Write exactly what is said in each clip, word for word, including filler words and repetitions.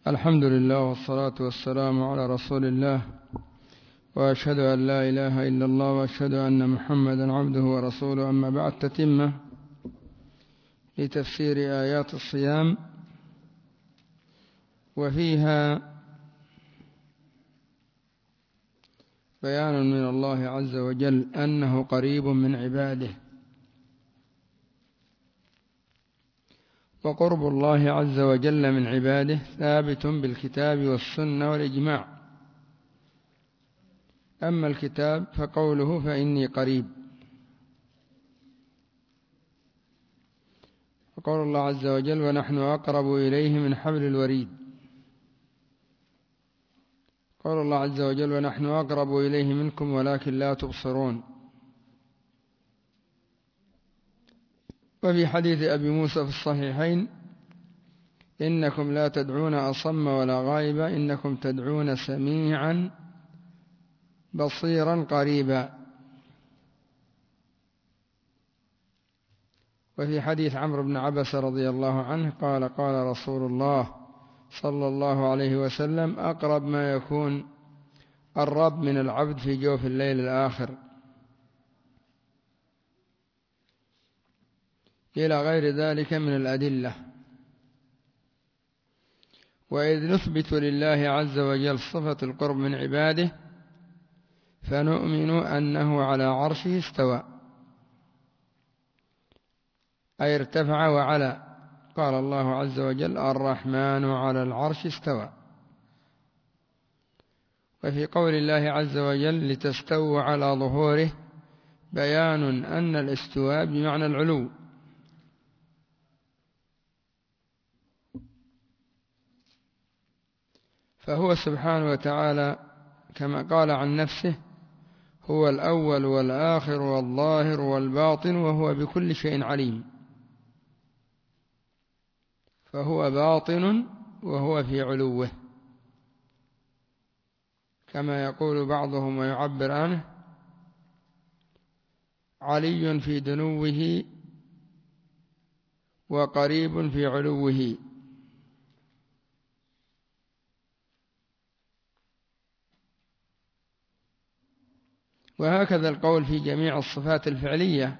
الحمد لله والصلاة والسلام على رسول الله، وأشهد أن لا إله إلا الله وأشهد أن محمدا عبده ورسوله. أما بعد، تتمة لتفسير آيات الصيام، وفيها بيان من الله عز وجل أنه قريب من عباده، وقرب الله عز وجل من عباده ثابت بالكتاب والسنة والإجماع. أما الكتاب فقوله فإني قريب، وقول الله عز وجل ونحن أقرب إليه من حبل الوريد. قول الله عز وجل ونحن أقرب إليه منكم ولكن لا تبصرون. وفي حديث أبي موسى في الصحيحين إنكم لا تدعون أصم ولا غائبا، إنكم تدعون سميعا بصيرا قريبا. وفي حديث عمرو بن عبسة رضي الله عنه قال قال رسول الله صلى الله عليه وسلم أقرب ما يكون الرب من العبد في جوف الليل الآخر، إلى غير ذلك من الأدلة. وإذ نثبت لله عز وجل صفة القرب من عباده فنؤمن أنه على عرشه استوى، أي ارتفع وعلى. قال الله عز وجل الرحمن على العرش استوى. وفي قول الله عز وجل لتستووا على ظهوره بيان أن الاستواء بمعنى العلو. فهو سبحانه وتعالى كما قال عن نفسه هو الأول والآخر والظاهر والباطن وهو بكل شيء عليم، فهو باطن وهو في علوه، كما يقول بعضهم ويعبر عنه علي في دنوه وقريب في علوه. وهكذا القول في جميع الصفات الفعلية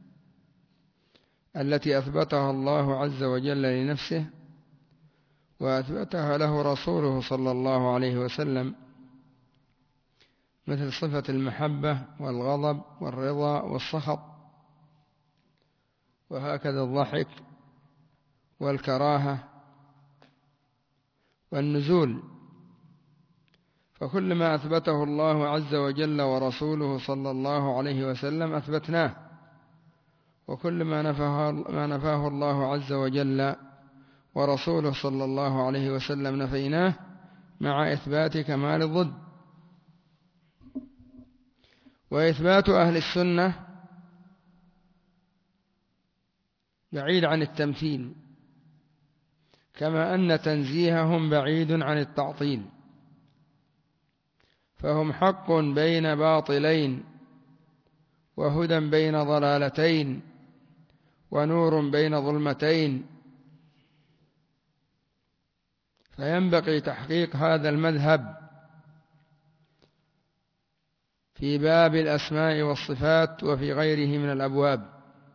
التي أثبتها الله عز وجل لنفسه وأثبتها له رسوله صلى الله عليه وسلم، مثل صفة المحبة والغضب والرضا والسخط، وهكذا الضحك والكراهة والنزول. فكل ما أثبته الله عز وجل ورسوله صلى الله عليه وسلم أثبتناه، وكل ما نفاه, ما نفاه الله عز وجل ورسوله صلى الله عليه وسلم نفيناه، مع إثبات كمال الضد. وإثبات أهل السنة بعيد عن التمثيل، كما أن تنزيههم بعيد عن التعطيل، فهم حق بين باطلين، وهدى بين ضلالتين، ونور بين ظلمتين. فينبغي تحقيق هذا المذهب في باب الأسماء والصفات وفي غيره من الأبواب.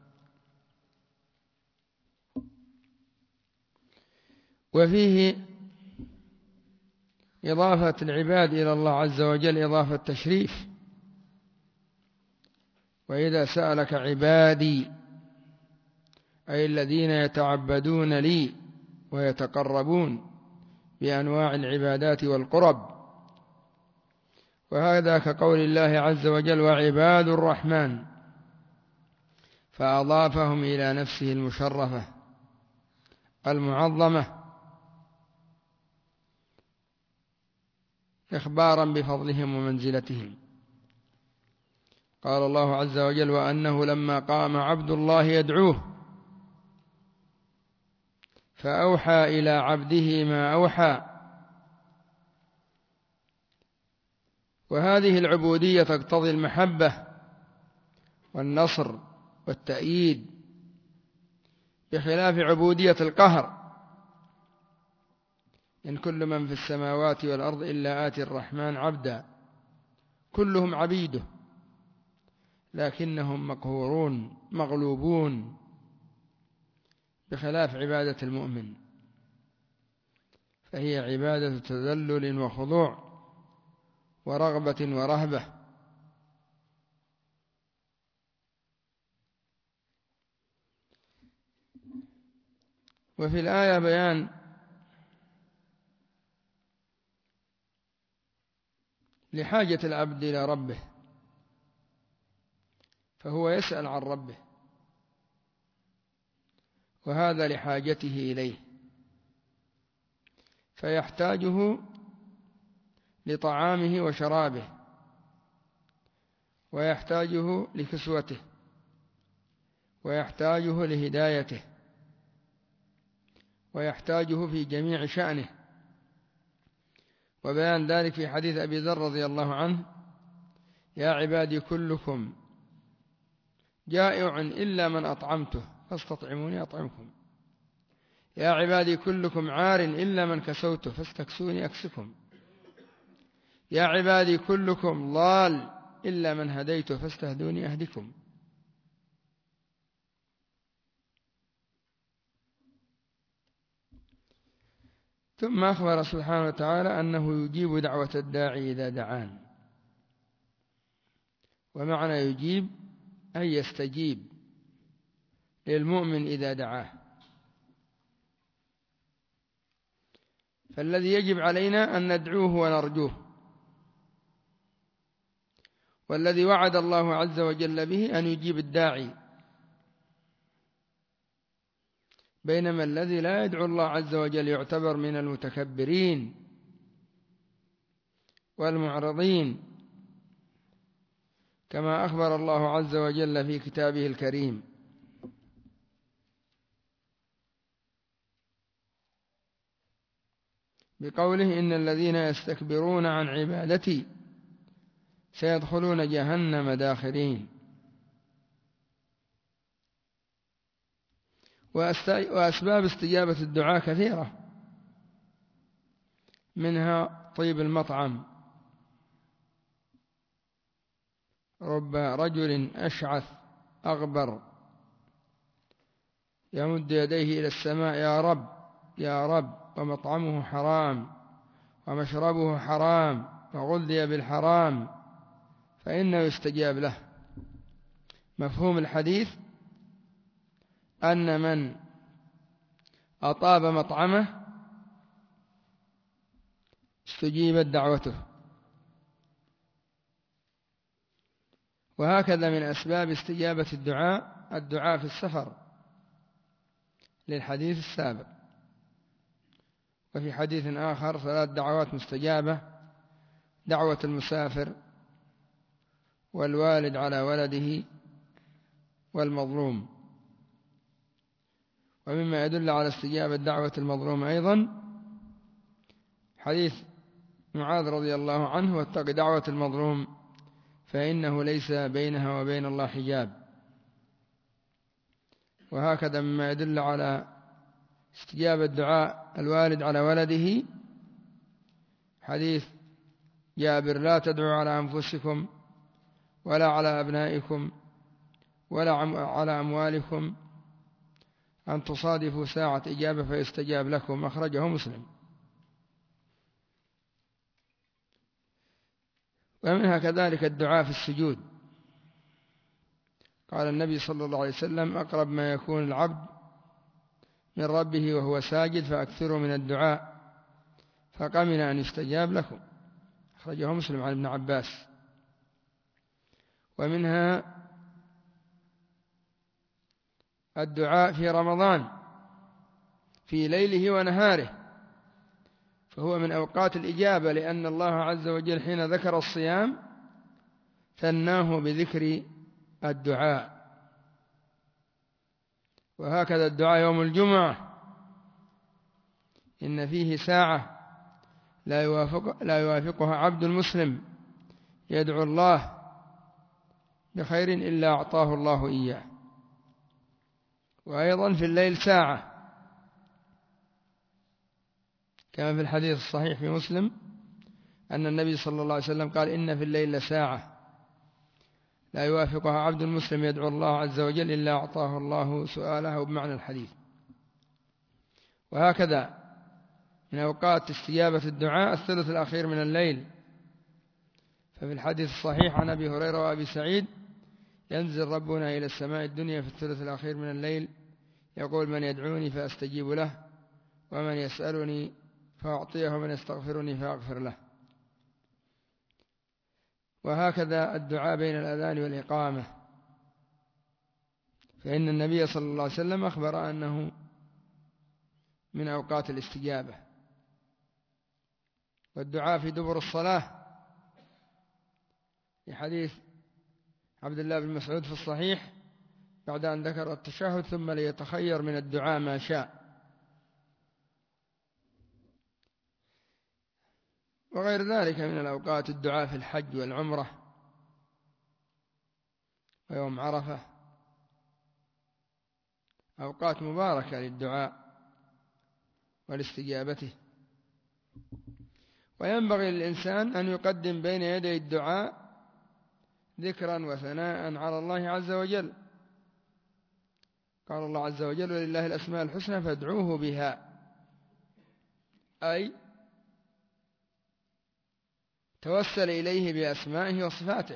وفيه إضافة العباد إلى الله عز وجل إضافة تشريف. وإذا سألك عبادي أي الذين يتعبدون لي ويتقربون بأنواع العبادات والقرب. وهذا كقول الله عز وجل وعباد الرحمن، فأضافهم إلى نفسه المشرفة المعظمة إخبارا بفضلهم ومنزلتهم. قال الله عز وجل وأنه لما قام عبد الله يدعوه فأوحى إلى عبده ما أوحى. وهذه العبودية تقتضي المحبة والنصر والتأييد، بخلاف عبودية القهر إن كل من في السماوات والأرض إلا آتي الرحمن عبدا، كلهم عبيده لكنهم مقهورون مغلوبون، بخلاف عبادة المؤمن فهي عبادة تذلل وخضوع ورغبة ورهبة. وفي الآية بيان لحاجة العبد إلى ربه، فهو يسأل عن ربه، وهذا لحاجته إليه، فيحتاجه لطعامه وشرابه، ويحتاجه لكسوته، ويحتاجه لهدايته، ويحتاجه في جميع شأنه. وبيان ذلك في حديث أبي ذر رضي الله عنه: يا عبادي كلكم جائع إلا من أطعمته فاستطعموني أطعمكم، يا عبادي كلكم عار إلا من كسوته فاستكسوني أكسكم، يا عبادي كلكم ضال إلا من هديته فاستهدوني أهدكم. ثم أخبر سبحانه وتعالى أنه يجيب دعوة الداعي إذا دعان، ومعنى يجيب أي يستجيب للمؤمن إذا دعاه. فالذي يجب علينا أن ندعوه ونرجوه، والذي وعد الله عز وجل به أن يجيب الداعي، بينما الذي لا يدعو الله عز وجل يعتبر من المتكبرين والمعرضين، كما أخبر الله عز وجل في كتابه الكريم: بقوله: إن الذين يستكبرون عن عبادتي سيدخلون جهنم داخرين. وأسباب استجابة الدعاء كثيرة، منها طيب المطعم. رب رجل أشعث أغبر يمد يديه إلى السماء: يا رب يا رب، ومطعمه حرام ومشربه حرام وغذي بالحرام، فإنه يستجاب له. مفهوم الحديث أن من أطاب مطعمه استجيبت دعوته. وهكذا من أسباب استجابة الدعاء الدعاء في السفر، للحديث السابق. وفي حديث آخر: ثلاث دعوات مستجابة: دعوة المسافر، والوالد على ولده، والمظلوم. ومما يدل على استجابة دعوة المظلوم أيضا حديث معاذ رضي الله عنه: واتق دعوة المظلوم فإنه ليس بينها وبين الله حجاب. وهكذا مما يدل على استجابة دعاء الوالد على ولده حديث جابر: لا تدعوا على أنفسكم ولا على أبنائكم ولا على أموالكم أن تصادفوا ساعة إجابة فيستجاب لكم، أخرجه مسلم. ومنها كذلك الدعاء في السجود. قال النبي صلى الله عليه وسلم: أقرب ما يكون العبد من ربه وهو ساجد فأكثروا من الدعاء فقمن أن يستجاب لكم، أخرجه مسلم عن ابن عباس. ومنها الدعاء في رمضان في ليله ونهاره، فهو من أوقات الإجابة، لأن الله عز وجل حين ذكر الصيام ثناه بذكر الدعاء. وهكذا الدعاء يوم الجمعة، إن فيه ساعة لا يوافق لا يوافقها عبد المسلم يدعو الله بخير إلا أعطاه الله إياه. وأيضا في الليل ساعة كما في الحديث الصحيح في مسلم أن النبي صلى الله عليه وسلم قال: إن في الليل لساعة لا يوافقها عبد المسلم يدعو الله عز وجل إلا أعطاه الله سؤاله بمعنى الحديث. وهكذا من أوقات استجابة الدعاء الثلث الأخير من الليل، ففي الحديث الصحيح عن أبي هريرة وأبي سعيد: ينزل ربنا إلى السماء الدنيا في الثلث الأخير من الليل يقول: من يدعوني فأستجيب له، ومن يسألني فأعطيه، ومن يستغفرني فأغفر له. وهكذا الدعاء بين الأذان والإقامة، فإن النبي صلى الله عليه وسلم أخبر أنه من أوقات الاستجابة. والدعاء في دبر الصلاة في حديث عبد الله بن مسعود في الصحيح بعد أن ذكر التشهد: ثم ليتخير من الدعاء ما شاء. وغير ذلك من الأوقات الدعاء في الحج والعمرة ويوم عرفة، أوقات مباركة للدعاء ولاستجابته. وينبغي للإنسان أن يقدم بين يدي الدعاء ذكرا وثناء على الله عز وجل. قال الله عز وجل: ولله الأسماء الحسنى فادعوه بها، أي توسل إليه بأسمائه وصفاته.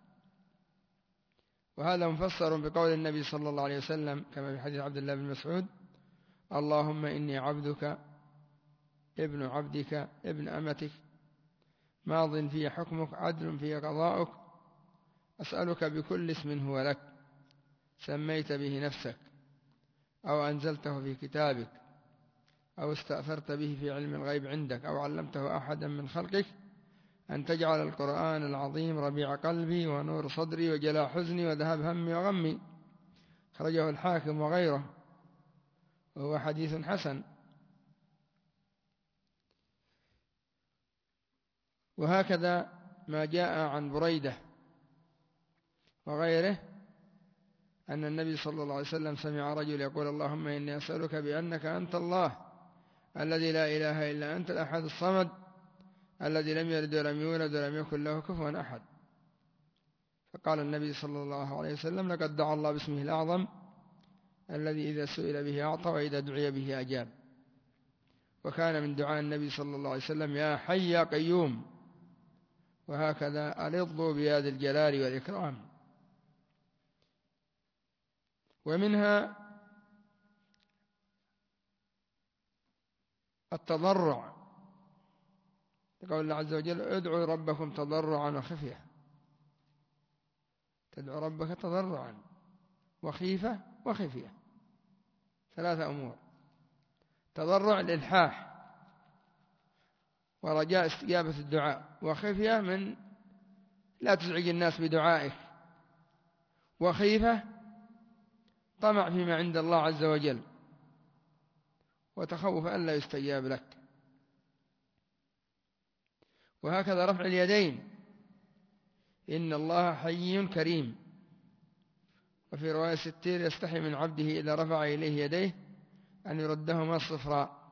وهذا مفسر بقول النبي صلى الله عليه وسلم كما في حديث عبد الله بن مسعود: اللهم إني عبدك ابن عبدك ابن أمتك ماض في حكمك عدل في قضاؤك أسألك بكل اسم هو لك سميت به نفسك أو أنزلته في كتابك أو استأثرت به في علم الغيب عندك أو علمته أحدا من خلقك أن تجعل القرآن العظيم ربيع قلبي ونور صدري وجلاء حزني وذهاب همي وغمي. خرجه الحاكم وغيره، وهو حديث حسن. وهكذا ما جاء عن بريدة وغيره أن النبي صلى الله عليه وسلم سمع رجل يقول: اللهم إني أسألك بأنك أنت الله الذي لا إله إلا أنت الأحد الصمد الذي لم يلد ولم يولد ولم يكن له كفوا أحد. فقال النبي صلى الله عليه وسلم: لقد دعا الله باسمه الأعظم الذي إذا سئل به أعطى وإذا دعي به أجاب. وكان من دعاء النبي صلى الله عليه وسلم: يا حي يا قيوم. وهكذا ألظوا بيد الجلال والإكرام. ومنها التضرع، يقول الله عز وجل: ادعوا ربكم تضرعا وخفية. تدعو ربك تضرعا وخيفة وخفية، ثلاثة أمور: تضرع الإلحاح ورجاء استجابة الدعاء، وخفية من لا تزعج الناس بدعائك، وخيفة طمع فيما عند الله عز وجل وتخوف أن لا يستجاب لك. وهكذا رفع اليدين: إن الله حي كريم. وفي رواية ستير: يستحي من عبده إذا رفع إليه يديه أن يردهما صفراء.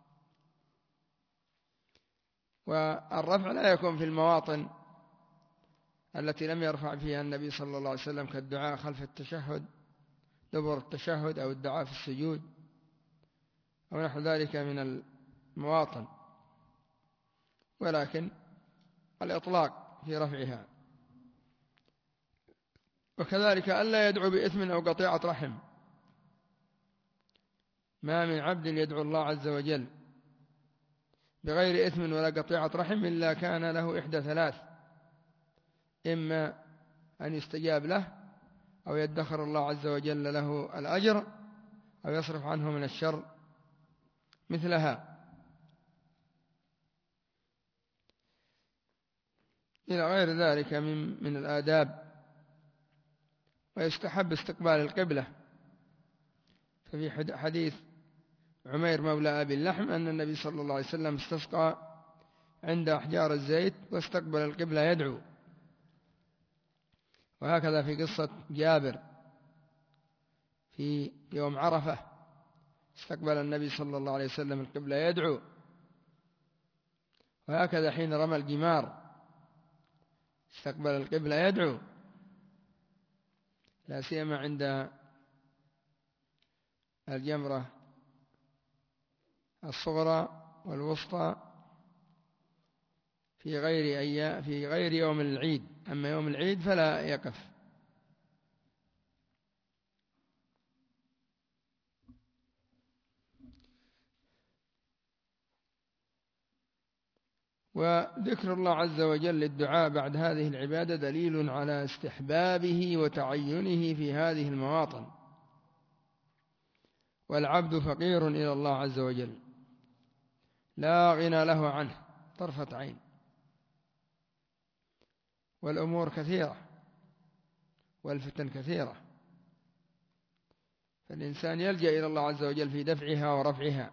والرفع لا يكون في المواطن التي لم يرفع فيها النبي صلى الله عليه وسلم كالدعاء خلف التشهد دبر التشهد أو الدعاء في السجود أو نحو ذلك من المواطن، ولكن الإطلاق في رفعها. وكذلك ألا يدعو بإثم أو قطيعة رحم. ما من عبد يدعو الله عز وجل بغير إثم ولا قطيعة رحم إلا كان له إحدى ثلاث: إما أن يستجاب له أو يدخر الله عز وجل له الأجر أو يصرف عنه من الشر مثلها، إلى غير ذلك من, من الآداب. ويستحب استقبال القبلة، ففي حديث عمير مولى أبي اللحم أن النبي صلى الله عليه وسلم استسقى عند أحجار الزيت واستقبل القبلة يدعو. وهكذا في قصة جابر في يوم عرفة استقبل النبي صلى الله عليه وسلم القبلة يدعو. وهكذا حين رمى الجمار استقبل القبلة يدعو، لا سيما عند الجمرة الصغرى والوسطى في غير أيام في غير يوم العيد، أما يوم العيد فلا يقف. وذكر الله عز وجل للدعاء بعد هذه العبادة دليل على استحبابه وتعينه في هذه المواطن، والعبد فقير إلى الله عز وجل لا غنى له عنه طرفة عين، والأمور كثيرة والفتن كثيرة، فالإنسان يلجأ إلى الله عز وجل في دفعها ورفعها.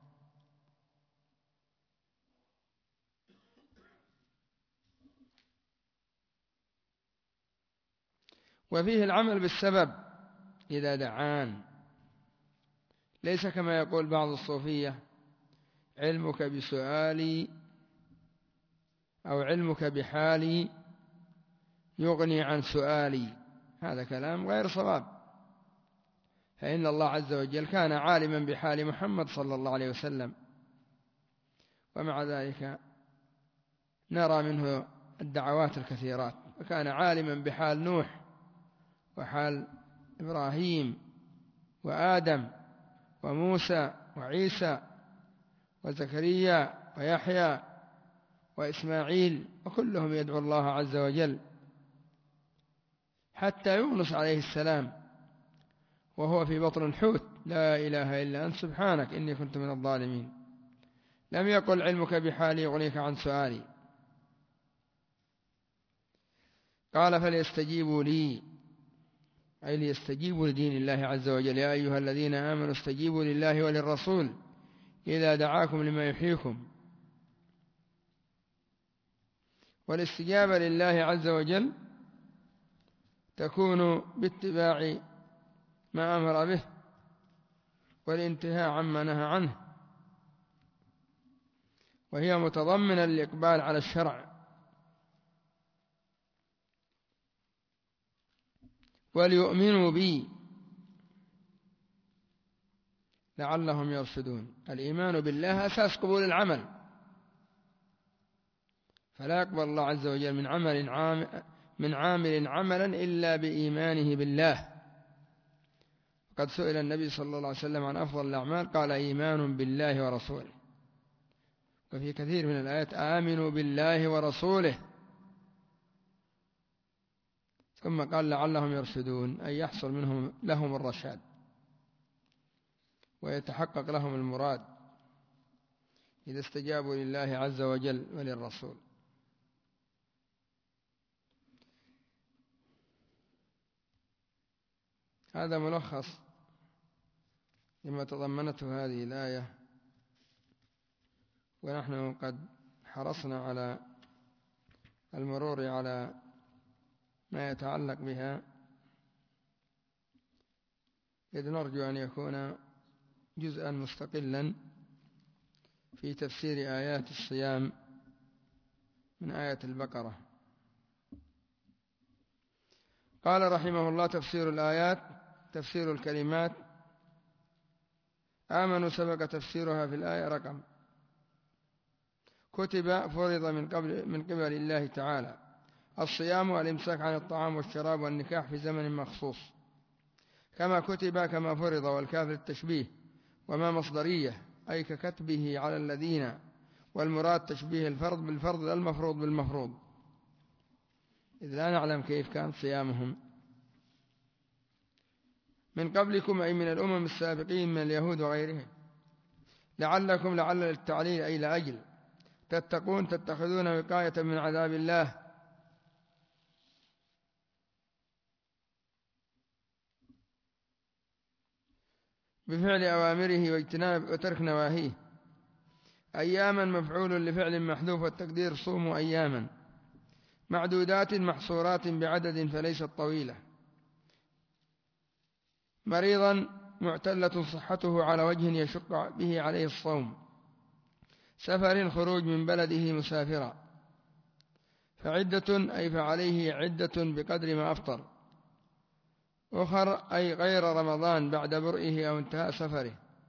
وفيه العمل بالسبب إذا دعان، ليس كما يقول بعض الصوفية علمك بسؤالي أو علمك بحالي يغني عن سؤالي، هذا كلام غير صواب، فإن الله عز وجل كان عالما بحال محمد صلى الله عليه وسلم، ومع ذلك نرى منه الدعوات الكثيرات، وكان عالما بحال نوح وحال إبراهيم وآدم وموسى وعيسى وزكريا ويحيى وإسماعيل، وكلهم يدعو الله عز وجل، حتى يونس عليه السلام وهو في بطن الحوت لا إله إلا أنت سبحانك إني كنت من الظالمين، لم يقل علمك بحالي يغنيك عن سؤالي. قال فليستجيبوا لي، أي ليستجيبوا لدين الله عز وجل، يا أيها الذين آمنوا استجيبوا لله وللرسول إذا دعاكم لما يحييكم. والاستجابة لله عز وجل تكون باتباع ما أمر به والانتهاء عما نهى عنه، وهي متضمنة للإقبال على الشرع. وليؤمنوا بي لعلهم يرشدون، الإيمان بالله أساس قبول العمل، فلا يقبل الله عز وجل من عمل عامل من عامل عملا إلا بإيمانه بالله. قد سئل النبي صلى الله عليه وسلم عن أفضل الأعمال قال إيمان بالله ورسوله، وفي كثير من الآيات آمنوا بالله ورسوله، ثم قال لعلهم يرشدون، أي يحصل منهم لهم الرشاد ويتحقق لهم المراد إذا استجابوا لله عز وجل وللرسول. هذا ملخص لما تضمنته هذه الآية، ونحن قد حرصنا على المرور على ما يتعلق بها، إذ نرجو أن يكون جزءا مستقلا في تفسير آيات الصيام من آية البقرة. قال رحمه الله تفسير الآيات، تفسير الكلمات. آمنوا سبق تفسيرها في الآية رقم كتب فرض من قبل من قبل الله تعالى الصيام والإمساك عن الطعام والشراب والنكاح في زمن مخصوص، كما كتب كما فرض، والكاف للتشبيه، وما مصدرية أي ككتبه على الذين، والمراد تشبيه الفرض بالفرض المفروض بالمفروض، إذ لا نعلم كيف كان صيامهم من قبلكم أي من الأمم السابقين من اليهود وغيرهم، لعلكم لعل للتعليل أي لأجل تتقون تتخذون وقاية من عذاب الله، بفعل أوامره واجتناب وترك نواهيه. أياما مفعول لفعل محذوف، والتقدير صوموا أياما معدودات محصورات بعدد فليست طويلة. مريضا معتلة صحته على وجه يشق به عليه الصوم، سفر خروج من بلده مسافرا، فعدة أي فعليه عدة بقدر ما أفطر، أخر أي غير رمضان بعد برئه أو انتهاء سفره،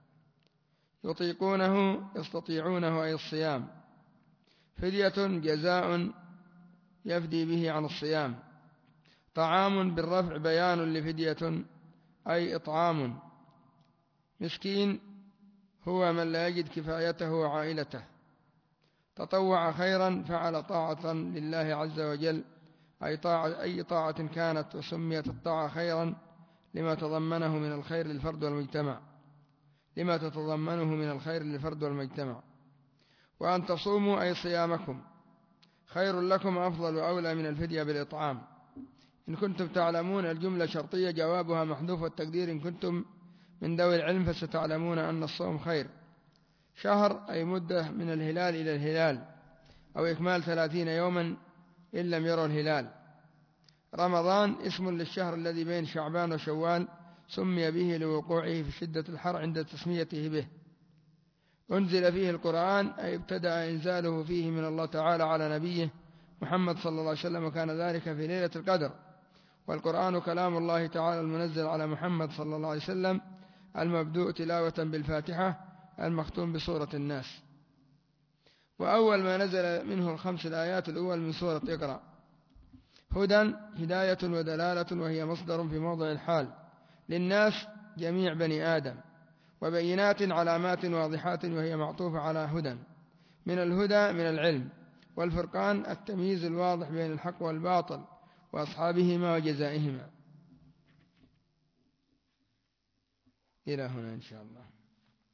يطيقونه يستطيعونه أي الصيام، فدية جزاء يفدي به عن الصيام، طعام بالرفع بيان لفدية أي إطعام، مسكين هو من لا يجد كفايته وعائلته، تطوع خيرا فعل طاعة لله عز وجل، أي طاعة, أي طاعة كانت، وسميت الطاعة خيرا لما تضمنه من الخير للفرد والمجتمع لما تتضمنه من الخير للفرد والمجتمع. وأن تصوموا أي صيامكم خير لكم أفضل وأولى من الفدية بالإطعام، إن كنتم تعلمون الجملة شرطية جوابها محذوف، والتقدير إن كنتم من ذوي العلم فستعلمون أن الصوم خير. شهر أي مدة من الهلال إلى الهلال، أو إكمال ثلاثين يوما إن لم يروا الهلال. رمضان اسم للشهر الذي بين شعبان وشوال، سمي به لوقوعه في شدة الحر عند تسميته به. أنزل فيه القرآن أي ابتدأ إنزاله فيه من الله تعالى على نبيه محمد صلى الله عليه وسلم، وكان ذلك في ليلة القدر. والقرآن كلام الله تعالى المنزل على محمد صلى الله عليه وسلم، المبدوء تلاوة بالفاتحة، المختوم بسورة الناس. وأول ما نزل منه الخمس الآيات الأول من سورة اقرأ. هدى هداية ودلالة، وهي مصدر في موضع الحال للناس جميع بني آدم، وبينات علامات واضحات، وهي معطوفة على هدى، من الهدى من العلم، والفرقان التمييز الواضح بين الحق والباطل وأصحابهما وجزائهما. إلى هنا إن شاء الله.